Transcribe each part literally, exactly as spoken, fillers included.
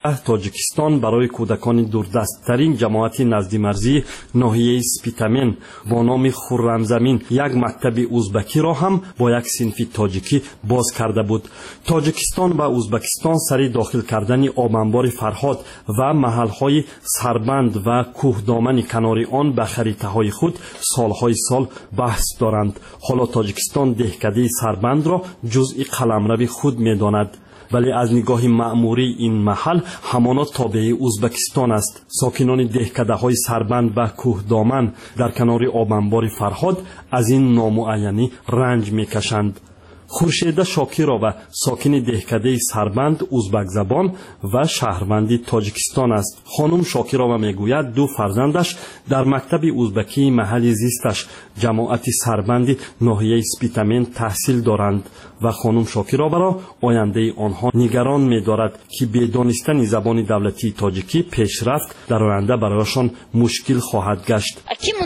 توجیکستان برای کودکان دوردستترین جماعت نزدیمرزی ناحیه سپیتامن با نام خرمزمین یک مکتب ازبکی را هم با یک صنف تاجیکی باز کرده بود. تاجیکستان و ازبکستان سری داخل کردن آبانبار فرهاد و محلهای سربند و کوهدامن کنار آن به خریطه های خود سالهای سال بحث دارند. حالا تاجیکستان دهکده سربند را جزء قلمرو خود می داند. ولی از نگاه مأموری این محل همانا تابع ازبکستان است. ساکنان دهکده های سربند و کوهدامن در کنار آبانبار فرهاد از این نامعینی رنج میکشند. خورشید شاکرova ساکن دهکده سربند ازبک زبان و شهروند تاجیکستان است. خانم شاکرova میگوید دو فرزندش در مکتب ازبکی محل زیستش جماعت سربند ناحیه سپیتامن تحصیل دارند و خانم شاکرova را آینده آنها نگران می‌دارد که به دانستن زبان دولتی تاجیکی پیشرفت در آینده برایشان مشکل خواهد گشت.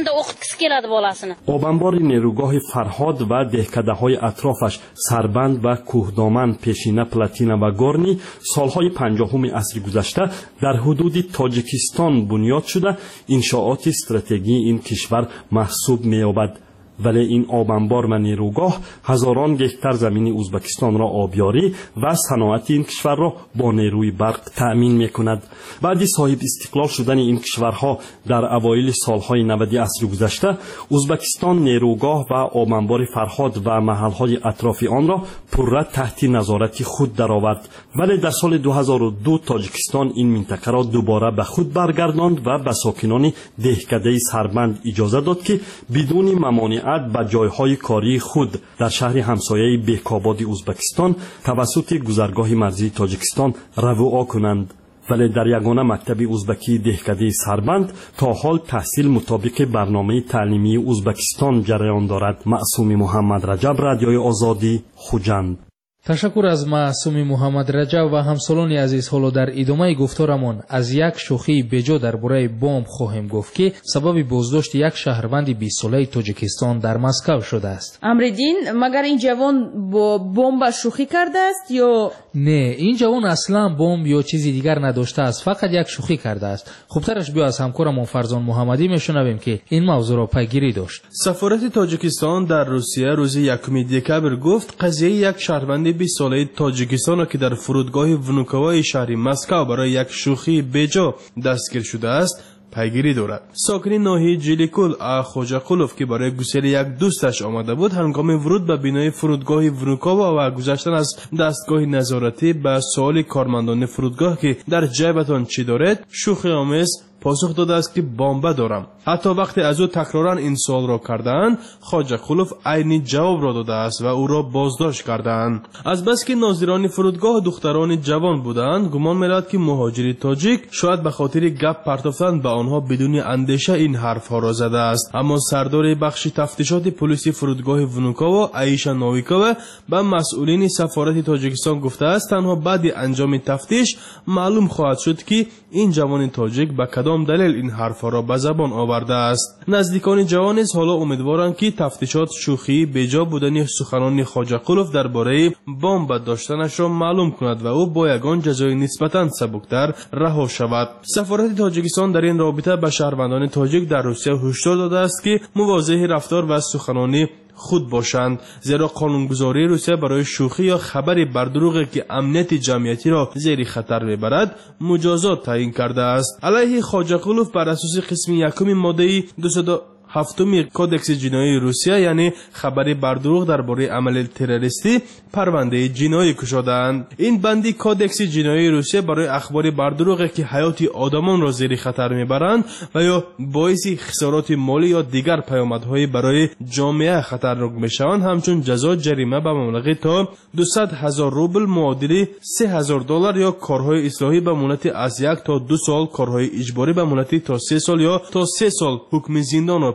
آبانبار نیروگاه فرهاد و دهکده‌های اطرافش سربند و کوهدامن، پیشینه، پلاتینا و گورنی سالهای پنجاهم عصر گذشته در حدود تاجیکستان بنیاد شده انشاءات استراتژی این کشور محسوب می‌یابد. ولی این آبانبار و نیروگاه هزاران گهتر زمین ازبکستان را آبیاری و صنعت این کشور را با نیروی برق تأمین می‌کند. بعد صاحب استقلال شدن این کشورها در اوایل سالهای نود عصر گذشته، ازبکستان نیروگاه و آبانبار فرهاد و محلهای اطراف آن را پرره تحت نظارت خود درآورد. ولی در سال دو هزار و دو تاجیکستان این منطقه را دوباره به خود برگرداند و به ساکنان دهکده سربند اجازه داد که بدون ممانعت به جایهای کاری خود در شهر همسایه بهکاباد ازبکستان توسط گذرگاه مرزی تاجیکستان رواع کنند. ولی در یگانه مکتب ازبکی دهکده سربند تا حال تحصیل مطابق برنامه تعلیمی ازبکستان جریان دارد. معصوم محمد رجب، رادیوی آزادی، خوجند. تشکر از معصوم محمد رجب و همسالان عزیز. حالا در ادامه گفتارمان از یک شوخی بجا درباره بمب خواهیم گفت که سبب بازداشت یک شهروند بیست ساله تاجیکستان در مسکو شده است. امردین، مگر این جوان با بمب شوخی کرده است یا نه؟ این جوان اصلا بمب یا چیزی دیگر نداشته است، فقط یک شوخی کرده است. خوبترش بیا از همکارمون فرزان محمدی میشنویم که این موضوع را پیگیری داشت. سفارت تاجیکستان در روسیه روز یکم دکبر گفت قضیه یک شهروند بیست ساله تاجیکستان را که در فرودگاه ونوکوای شهر مسکو برای یک شوخی بجا دستگیر شده است پیگیری دارد. ساکن ناحیه جلیکول آخوجاقولوف که برای گسیل یک دوستش آمده بود هنگام ورود به بینای فرودگاه ونوکووا و گذشتن از دستگاه نظارتی به سوال کارمندان فرودگاه که در جیبتان چی دارد شوخی آمیز پاسخ داده است که بمب دارم. حتی وقتی از او تکرارا این سوال را کردند خواجاقولوف عین جواب را داده است و او را بازداشت کردند. از بس که ناظران فرودگاه دختران جوان بودند گمان می‌رود که مهاجر تاجیک شاید به خاطر گپ پرتافتن به آنها بدون اندیشه این حرف ها را زده است. اما سردار بخش تفتیشات پلیس فرودگاه ونوکووا عایشا نویکووا به مسئولین سفارت تاجیکستان گفته است تنها بعد انجام تفتیش معلوم خواهد شد که این جوان تاجیک به کدام دلیل این حرفها را به زبان آورده است. نزدیکان جوان نیز حالا امیدوارند که تفتیشات شوخی بجا بودن سخنان خواجاقولوف درباره بمب داشتنش را معلوم کند و او با یگان جزای نسبتاً سبکتر رها شود. سفارت تاجیکستان در این رابطه به شهروندان تاجیک در روسیه هشدار داده است که مواظب رفتار و سخنان خود باشند، زیرا قانونگذاری روسیه برای شوخی یا خبری بر دروغ که امنیت جمعیتی را زیر خطر میبرد مجازات تعیین کرده است. علیه خواجاقولوف بر اساس قسم یکم ماده دویست و هفتم کودکس جنایی روسیه یعنی خبری بر دروغ درباره عمل تروریستی پرونده جنایی گشودند. این بندی کودکس جنایی روسیه برای اخبار بر دروغ که حیات آدمان را زیر خطر میبرند و یا باعث خسارات مالی یا دیگر پیامدهای برای جامعه خطرناک میشوند همچون جزا جریمه به مبلغ تا دویست هزار روبل معادل سه هزار دلار یا کارهای اصلاحی به مدت از یک تا دو سال، کارهای اجباری به مدت تا سه سال یا تا سه سال حکم زندان را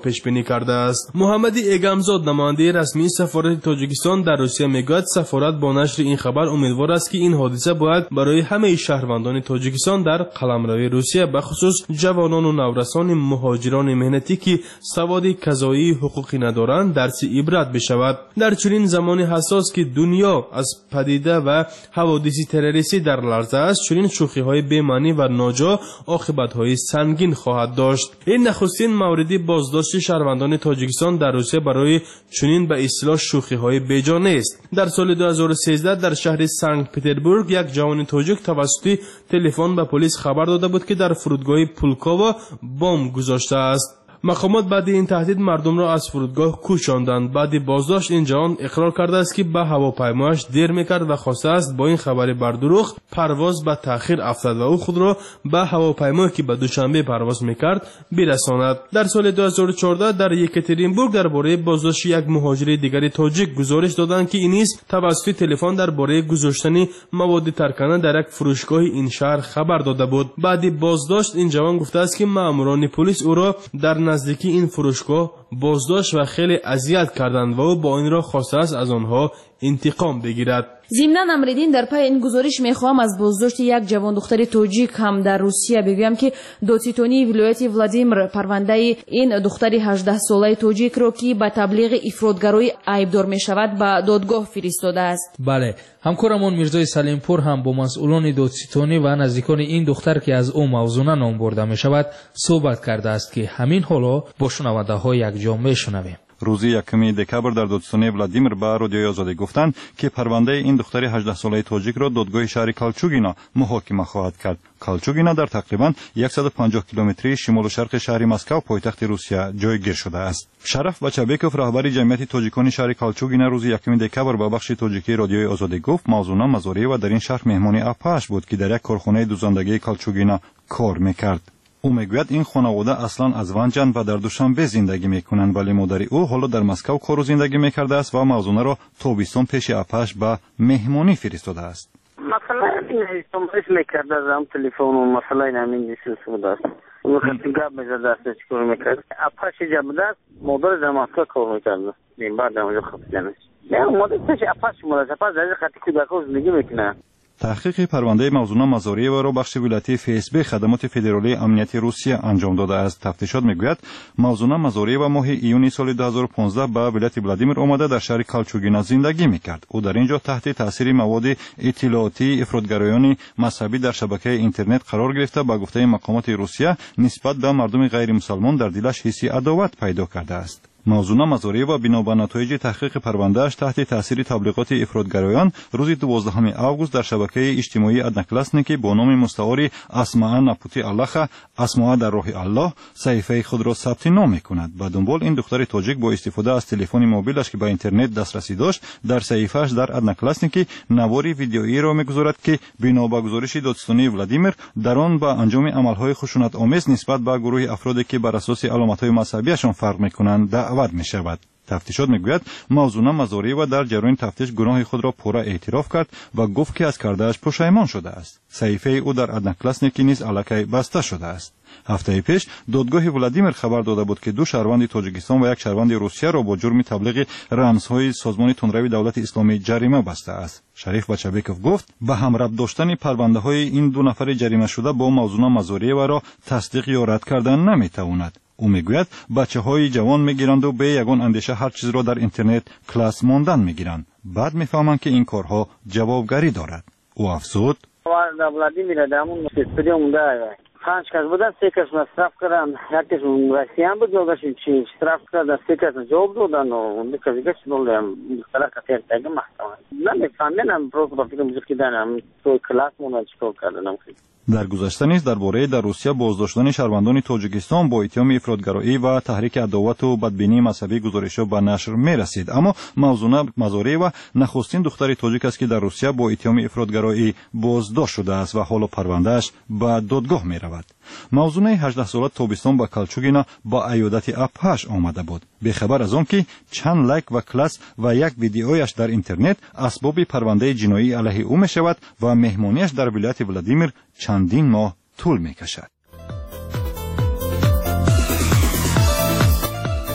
پیش بینی کرده است. محمد ایگمزاد نماینده رسمی سفارت تاجیکستان در روسیه میگوید سفارت با نشر این خبر امیدوار است که این حادثه باید برای همه شهروندان تاجیکستان در قلمرو روسیه به خصوص جوانان و نورسان مهاجران مهنتی که سواد قضایی حقوقی ندارند درس عبرت بشود. در چنین زمان حساس که دنیا از پدیده و حوادث تروریستی در لرزه است، چنین شوخی های بی معنی و ناجا عاقبت های سنگین خواهد داشت. این نخستین موردی بازداشت شهروندان تاجیکستان در روسیه برای چنین به اصطلاح شوخی های بیجا نیست. در سال دو هزار و سیزده در شهر سنت پترزبورگ یک جوان تاجیک توسط تلفن به پلیس خبر داده بود که در فرودگاه پولکاوا بمب گذاشته است. مقامات بعد این تهدید مردم را از فرودگاه کوچاندند. بعد بازداشت این جوان اقرار کرده است که به هواپیمایش دیر میکرد و خواسته است با این خبر بر دروغ پرواز به تأخیر افتاد و او خود را به هواپیمایی که به دوشنبه پرواز میکرد برساند. در سال دو هزار و چهارده در یکاترینبورگ درباره بازداشت یک مهاجر دیگر تاجیک گزارش دادند که این نیز توسط تلفن درباره گذاشتن مواد ترکانه در یک فروشگاه این شهر خبر داده بود. بعد بازداشت این جوان گفته است که ماموران پلیس او را در نزدیکی این فروشگاه بازداشت و خیلی اذیت کردند و او با این را خواسته است از آنها انتقام بگیرد. ضمناً امریدین در پی این گزارش میخواهم از بازداشت یک جوان دختر تاجیک هم در روسیه بگویم که دادستانی ولایت ولادیمیر پرونده این دختر هجده ساله تاجیک را که به تبلیغ افراطگرایی عیبدار میشود به دادگاه فرستاده است. بله، همکارمون میرزای سلیمپور هم با مسئولان دادستانی و نزدیکان این دختر که از او موضوعاً نام برده میشود صحبت کرده است که همین حالا با شنونده ها یک جا میشنویم. روزی یکم دکبر در دادستانی ولادیمیر به رادیوی آزادی گفتند که پرونده این دختر هجده ساله تاجیک را دادگاه شهر کالچوگینا محاکمه خواهد کرد. کالچوگینا در تقریبا صد و پنجاه کیلومتری شمال و شرق شهر مسکو پایتخت روسیه جایگیر شده است. شرف بچابکوف رهبر جمعیت تاجیکان شهر کالچوگینا روز یکم دکبر به بخش تاجیکی رادیوی آزادی گفت موضوع مزاری و در این شهر مهمانی اپاش بود که در یک کارخانه دوزندگی کالچوگینا کار میکرد. او میگوید این خانواده اصلا از ونجان و در دوشنبه زندگی میکنند، ولی مادر او حالا در مسکو کار و زندگی میکرده است و موضوع را تابستان پیش اپاش به مهمانی فرستاده است. مثلا این استعمالش میکرده از تلفن و مثلا همین چیز بود است. اون خیلی گپ میزده است چیکار میکرد. اپاش جمعه است مادر در مسکو کار میکرده. این بعد اونجا خپلنش. نه مادر پیش اپاش مادر اپاش در خاطر کودکان زندگی میکنه. تحقیق پرونده موضوع مزاری و را بخش ولایتی فیسبی خدمات فدرالی امنیت روسیه انجام داده است. تفتیشات میگوید موضوع مزاری و ماه ایونی سال دو هزار و پانزده به ولایت ولادیمیر آمده در شهر کالچوگینا زندگی میکرد. او در اینجا تحت تاثیر مواد اطلاعاتی افراطگرایان مذهبی در شبکه اینترنت قرار گرفته به گفته مقامات روسیه نسبت به مردم غیر مسلمان در دلش حس عداوت پیدا کرده است. موضوع مزاری و بنا به نتایج تحقیق پروندهش تحت تاثیر تبلیغات افراطگرایان روز دوازدهم آگوست در شبکه اجتماعی ادناکلاسنیکی با نام مستعاری اسماء نپوتی الله اسماء در راه الله صحیفه خود را ثبت نام میکند. به دنبال این دختر تاجیک با استفاده از تلفن موبیلش که به اینترنت دسترسی داشت در صحیفه‌اش در ادناکلاسنیکی نواری ویدیویی را میگذارد که بنا به گزارش دادستانی ولادیمیر در آن به انجام عملهای خشونت آمیز نسبت به گروه افرادی که بر اساس علامت‌های مذهبیشان فرق میکنند دعوت می شود. تفتیشات میگوید موضوع مزاری و در جریان تفتیش گناه خود را پورا اعتراف کرد و گفت که از کردهش پشیمان شده است. صحیفه او در ادناکلاسنیکی نیز الکی بسته شده است. هفته پیش دادگاه ولادیمیر خبر داده بود که دو شهروند تاجیکستان و یک شهروند روسیه را با جرم تبلیغ رمزهای سازمان تندروی دولت اسلامی جریمه بسته است. شریف بچابکوف گفت به هم ربط داشتن پرونده های این دو نفر جریمه شده با موضوع مزاری و را تصدیق یا رد کردن نمیتواند. او میگوید بچه های جوان میگیرند و به یگان اندیشه هر چیز را در اینترنت کلاس ماندن میگیرند. بعد میفهمند که این کارها جوابگری دارد. او افزود ولادیمیر دامون استودیو مونده پنج کس بودن، سه کس مصرف کردن، یکیش رسیان بود جوابش چی مصرف کردن، سه کس جواب دادن و اون دیگه دیگه شنول مختلف کتیر تاگه محتمل نمیفهمن پروژه با فکر موزیک دادن تو کلاس مون چیکار کردن. در گذشته نیز درباره در روسیه بازداشتن شهروندان تاجیکستان با اتهام افراطگرایی و تحریک عداوت و بدبینی مذهبی گزارش‌ها به نشر می‌رسید، اما موضوع مزاری و نخستین دختر تاجیک است که در روسیه با اتهام افراطگرایی بازداشت شده است و حالا پروندهش به دادگاه می‌رود. موضوع هجده ساله تابستان با کالچوگینا با ایادت اپاش آمده بود. به خبر از آن که چند لایک و کلاس و یک ویدیویش در اینترنت اسباب پرونده جنایی علیه او می شود و مهمانیش در ولایت ولادیمیر چندین ماه طول می کشد.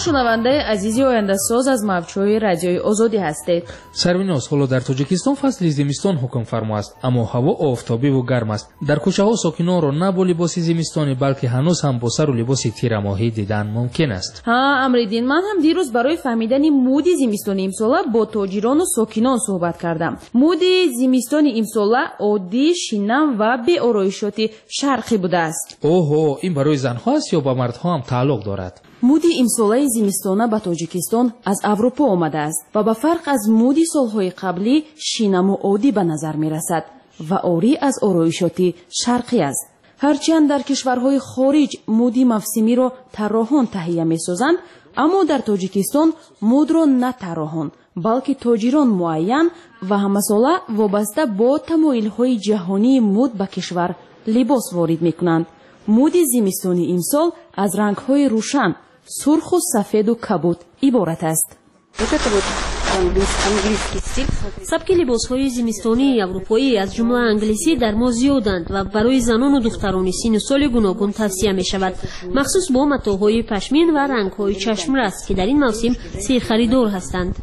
шунавандаи азизи ояндасоз аз мавҷҳои радиои озодӣ ҳастед. сарвиноз, ҳоло дар тоҷикистон фасли зимистон ҳукмфармо аст, аммо ҳаво офтобиву гарм аст. дар кӯчаҳо сокинонро на бо либоси зимистонӣ, балки ҳанӯз ҳам бо сару либоси тирамоҳӣ дидан мумкин аст. ҳа, Амриддин, ман ҳам дирӯз барои фаҳмидани муди зимистони имсола бо тоҷирону сокинон суҳбат кардам. муди зимистони имсола оддӣ, шинам ва беороишоти шарқӣ будааст. оҳо, ин барои занҳо аст ё ба мардҳо ҳам тааллуқ дорад? муди имсолаи зимистона ба тоҷикистон аз аврупо омадааст ва ба фарқ аз муди солҳои қаблӣ шинаму оддӣ ба назар мерасад ва орӣ аз ороишоти шарқӣ аст. ҳарчанд дар кишварҳои хориҷ муди мавсимиро тарроҳон таҳия месозанд, аммо дар тоҷикистон мудро на тарроҳон, балки тоҷирон муайян ва ҳамасола вобаста бо тамоилҳои ҷаҳонии муд ба кишвар либос ворид мекунанд. муди зимистони имсол аз рангҳои рӯшан, сурху сафеду кабуд иборат аст. сабки либосҳои зимистонии аврупоӣ аз ҷумла англисӣ дар мо зиёданд ва барои занону духтарони синну соли гуногун тавсия мешавад, махсус бо матоъҳои пашмин ва рангҳои чашмраст, ки дар ин мавсим сирхаридор ҳастанд.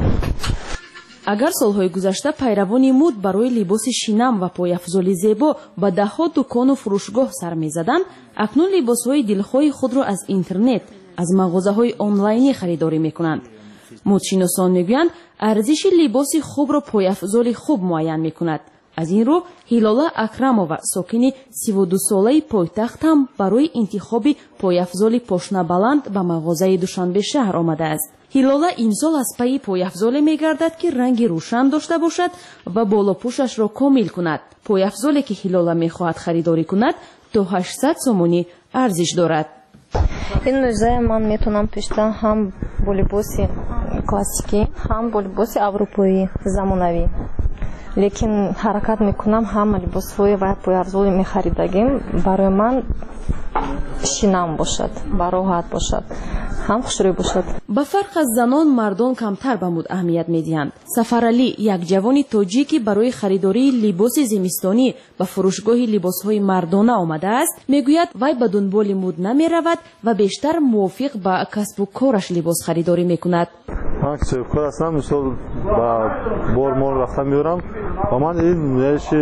агар солҳои гузашта пайравони муд барои либоси шинам ва пояфзоли зебо ба даҳҳо дукону фурӯшгоҳ сар мезаданд, акнун либосҳои дилхоҳи худро аз интернет, аз мағозаҳои онлайнӣ харидорӣ мекунанд. мудшиносон мегӯянд, арзиши либоси хубро пояфзоли хуб муайян мекунад. аз ин рӯ ҳилола акрамова, сокини сиву ду солаи пойтахт ҳам барои интихоби пояфзоли пошнабаланд ба мағозаи душанбешаҳр омадааст. ҳилола имсол аз пайи пояфзоле мегардад, ки ранги рӯшан дошта бошад ва болопӯшашро комил кунад. пояфзоле ки ҳилола мехоҳад харидорӣ кунад, то ҳаштсад сомонӣ арзиш дорад. ин мӯъҷизаи ман метавонам пӯшидан ҳам бо либоси классикӣ, ҳам бо либоси аврупоӣ замонавӣ. лекин ҳаракат мекунам ҳама либосҳои ва пояфзоли мехаридагим барои ман шинам бошад, бароҳат бошад, ҳам хушрӯй бошад. ба фарқ аз занон, мардон камтар ба муд аҳамият медиҳанд. Сафаралӣ, як ҷавони тоҷикӣ барои харидории либоси зимистонӣ ба фурӯшгоҳи либосҳои мардона омадааст, мегӯяд вай ба дунболи муд намеравад ва бештар мувофиқ ба касбу кораш либос харидорӣ мекунад. ман кор ҳастам, мисол ба бор мол рафта меорам ва ман ин неши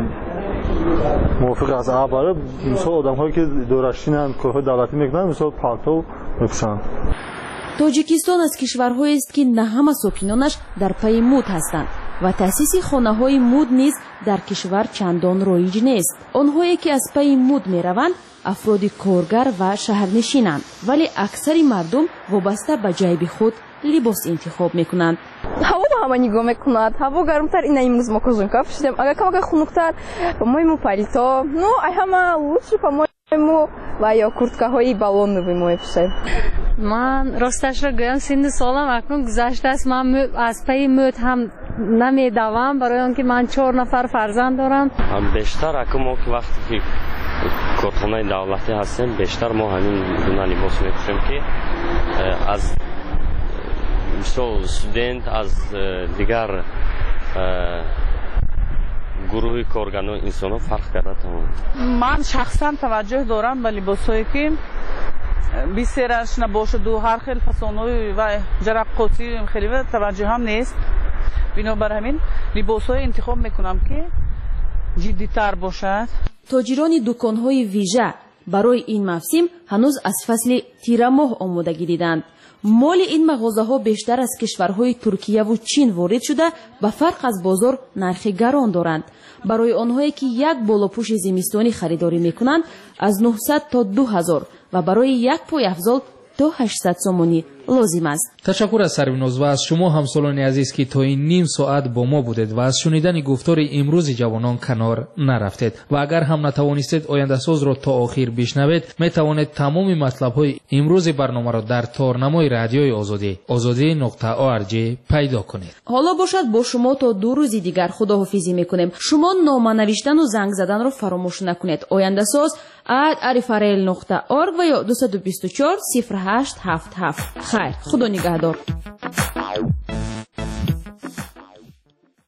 мувофиқ аз абара, мисол одамҳое ки идорашинанд, корҳои давлатӣ мекунанд, мисол палтов мепӯшанд. тоҷикистон аз кишварҳоест, ки на ҳама сокинонаш дар пайи муд ҳастанд ва таъсиси хонаҳои муд низ дар кишвар чандон роиҷ нест. онҳое ки аз пайи муд мераванд, афроди коргар ва шаҳрнишинанд, вале аксари мардум вобаста ба ҷайби худ либос интихоб мекунанд. ҳаво ба ҳама нигоҳ мекунад. ҳаво гармтар, ина имрӯз мо козунка пӯшидем, агар камака хунуктар, по-моему палито, ну ай ҳама лучше, по-моему, ва ё курткаҳои балоновӣ мо мепӯшем. ман росташро гӯям, синни солам акнун гузаштааст. ман аз пайи мӯд ҳам намедавам, барои он ки ман чор нафар фарзанд дорам. бештар аку мо ки вақте ки корхонаи давлатӣ ҳастем, бештар мо ҳамин гуна либос мепӯшем, ки аз мисол студент, аз дигар гурӯҳи корганои инсонҳо фарқ карда тавонад. ман шахсан таваҷҷӯҳ дорам ба либосҳое ки бисераш набошаду ҳар хел фасонҳои ва ҷараққосӣ хеле таваҷҷӯҳам нест. бинобар ҳамин либосҳое интихоб мекунам ки ҷиддитар бошад. тоҷирони дуконҳои вижа барои ин мавсим ҳанӯз аз фасли тирамоҳ омодагӣ диданд. моли ин мағозаҳо бештар аз кишварҳои Туркияву Чин ворид шуда, ба фарқ аз бозор нархи гарон доранд. барои онҳое ки як болопӯши зимистонӣ харидорӣ мекунанд, аз нуҳсад то ду ҳазор ва барои як пойафзол то ҳаштсад сомонӣ лозим аст. ташаккур аз сарвиноз ва аз шумо ҳамсолони азиз, ки то ин ним соат бо мо будед ва аз шунидани гуфтори имрӯзи ҷавонон канор нарафтед. ва агар ҳам натавонистед ояндасозро то охир бишнавед, метавонед тамоми матлабҳои имрӯзи барномаро дар торнамои радиои озодӣ озодӣ нуқта орг пайдо кунед. ҳоло бошад бо шумо то ду рӯзи дигар худоҳофизӣ мекунем. шумо нома навиштану занг заданро фаромӯш накунед. ояндасоз ад арифарел нуқта орг ва ё дуйсад у бисту чор сифр ҳашт ҳафт ҳафт. хайр, худо нигаҳдор.